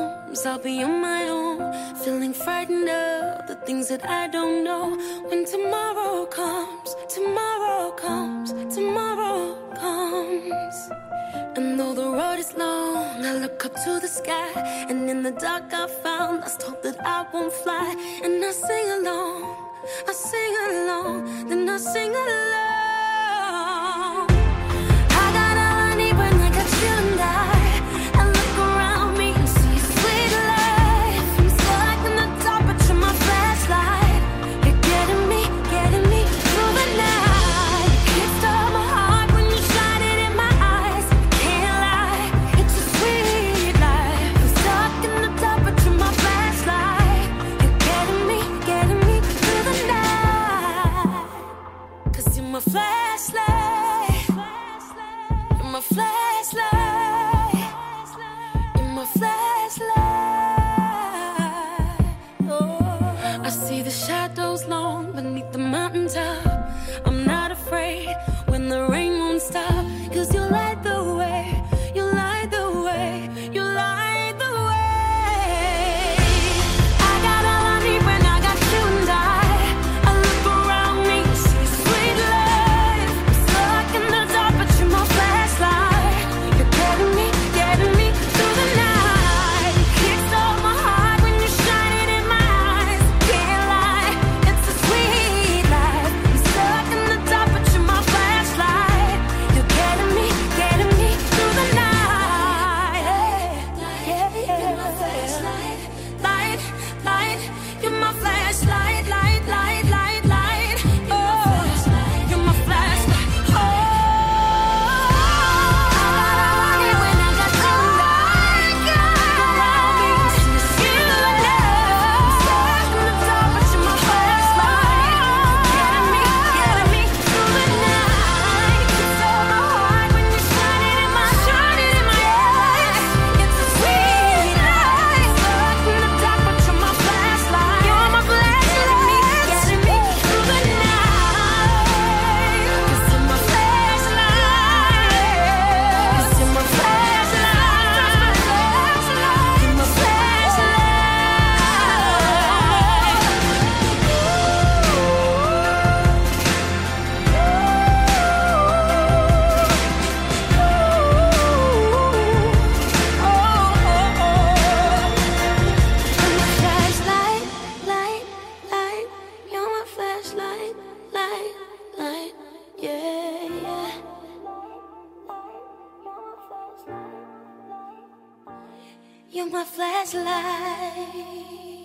comes, I'll be on my own, feeling frightened of the things that I don't know. When tomorrow comes, tomorrow comes, tomorrow comes. And though the road is long, I look up to the sky, and in the dark I found lost hope that I won't fly. And I sing along, I sing along, then I sing along. I got all I need when I got you and I look around me and see a sweet life. I'm stuck in the dark, but you're my flashlight. You're getting me through the night. You stole my heart when you shine it in my eyes. Can't lie, it's a sweet life. I'm stuck in the dark, but you're my flashlight. You're getting me through the night. 'Cause you're my flashlight. You're my flashlight. You're my flashlight. Oh, I see the shadows long beneath the mountaintop. I'm not afraid when the rain won't stop. 'Cause you light the way. You light the way. You light the way. I got all I need when I got you and I look around me and see sweet life. I'm stuck in the dark, but you're my flashlight. You're getting me through the night. Kickstart my heart when you shine it in my eyes. Can't lie, it's a sweet life. I'm stuck in the dark, but you're my flashlight. You're getting me through the night. Yeah, yeah. You're my flashlight, light, light. You're my flashlight, light, light, light, light. Oh, you're my flashlight. Oh, when I got you, around me, see the sweet love. Stuck in the dark, but you're my flashlight. Getting me through the night. You stole my heart when you shine it in my eyes. It's a sweet life. Stuck in the dark, but you're my flashlight. You're my flashlight. Getting me through the night. 'Cause you're my flashlight. 'Cause you're my flashlight. You're my flashlight. Light, light. You're my flashlight. Light, light. Yeah, yeah. You're my flashlight.